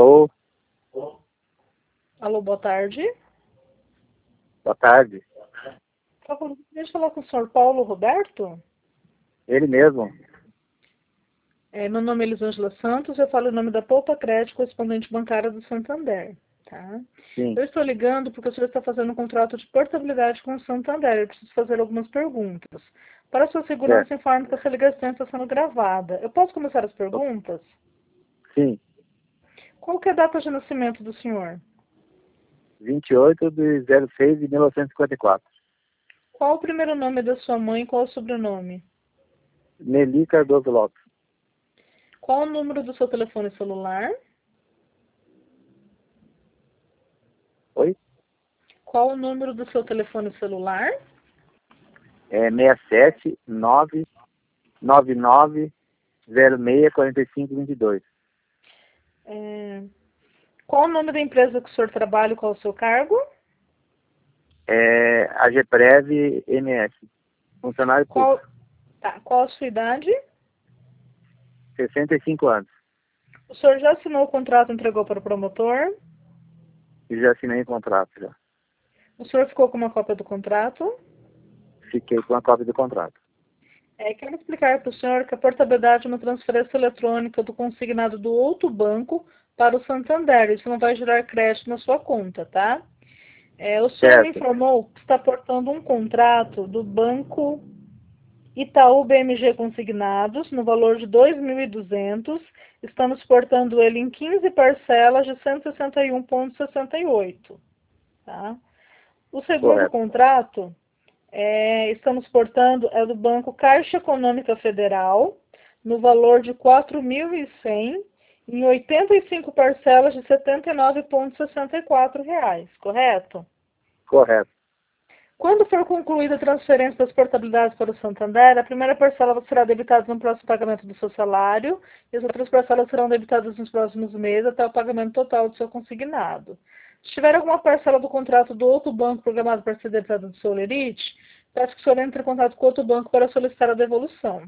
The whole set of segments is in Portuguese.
Alô? Alô, boa tarde. Boa tarde. Por favor, deixa eu falar com o senhor Paulo Roberto. Ele mesmo? Meu nome é Elisângela Santos, eu falo em nome da Poupa Crédito, correspondente bancária do Santander. Tá? Sim. Eu estou ligando porque o senhor está fazendo um contrato de portabilidade com o Santander. Eu preciso fazer algumas perguntas. Para sua segurança, informe que essa ligação está sendo gravada. Eu posso começar as perguntas? Sim. Qual que é a data de nascimento do senhor? 28/06/1954. Qual o primeiro nome da sua mãe e qual o sobrenome? Nelly Cardoso Lopes. Qual o número do seu telefone celular? Oi? Qual o número do seu telefone celular? É 67999064522. Qual o nome da empresa que o senhor trabalha e qual o seu cargo? É AGPREV MS. Funcionário público. Qual a sua idade? 65 anos. O senhor já assinou o contrato e entregou para o promotor? E já assinei o contrato já. O senhor ficou com uma cópia do contrato? Fiquei com a cópia do contrato. Quero explicar para o senhor que a portabilidade é uma transferência eletrônica do consignado do outro banco para o Santander. Isso não vai gerar crédito na sua conta, tá? O senhor me Certo. informou que está portando um contrato do banco Itaú BMG Consignados, no valor de 2.200, estamos portando ele em 15 parcelas de 161,68. Tá? O segundo Correto. contrato, estamos portando, é do Banco Caixa Econômica Federal, no valor de 4.100, em 85 parcelas de R$ 79,64, correto? Correto. Quando for concluída a transferência das portabilidades para o Santander, a primeira parcela será debitada no próximo pagamento do seu salário e as outras parcelas serão debitadas nos próximos meses até o pagamento total do seu consignado. Se tiver alguma parcela do contrato do outro banco programado para ser debitada do seu lerite, peço que o senhor entre em contato com outro banco para solicitar a devolução.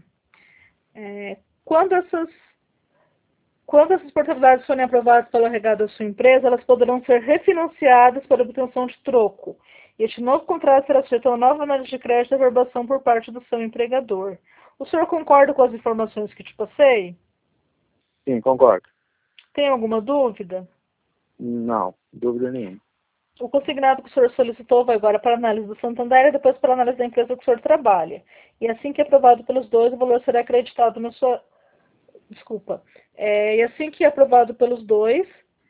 Quando essas portabilidades forem aprovadas pela regada da sua empresa, elas poderão ser refinanciadas para obtenção de troco. Este novo contrato será sujeito a uma nova análise de crédito e averbação por parte do seu empregador. O senhor concorda com as informações que te passei? Sim, concordo. Tem alguma dúvida? Não, dúvida nenhuma. O consignado que o senhor solicitou vai agora para a análise do Santander e depois para a análise da empresa que o senhor trabalha. E assim que aprovado pelos dois, o valor será acreditado na sua... Desculpa. E assim que aprovado pelos dois,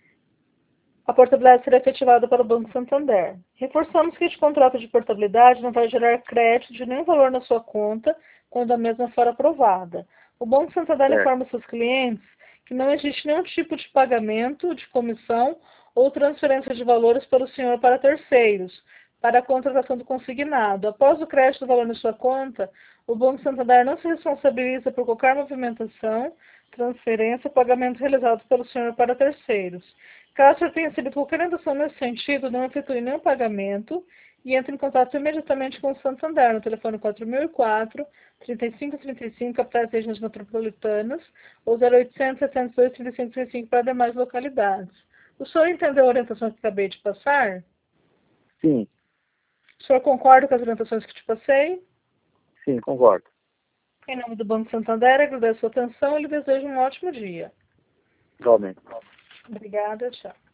a portabilidade será efetivada para o Banco Santander. Reforçamos que este contrato de portabilidade não vai gerar crédito de nenhum valor na sua conta quando a mesma for aprovada. O Banco Santander Certo. informa seus clientes que não existe nenhum tipo de pagamento, de comissão ou transferência de valores para o senhor para terceiros, para a contratação do consignado. Após o crédito do valor na sua conta, o Banco Santander não se responsabiliza por qualquer movimentação, transferência ou pagamento realizado pelo senhor para terceiros. Caso o senhor tenha recebido qualquer indicação nesse sentido, não efetue nenhum pagamento e entre em contato imediatamente com o Santander no telefone 4004-3535, capitais e regiões metropolitanas, ou 0800 702 3535 para demais localidades. O senhor entendeu a orientação que acabei de passar? Sim, O senhor concorda com as orientações que te passei? sim, concordo. Em nome do Banco Santander, agradeço a sua atenção e lhe desejo um ótimo dia. Igualmente. Obrigada, tchau.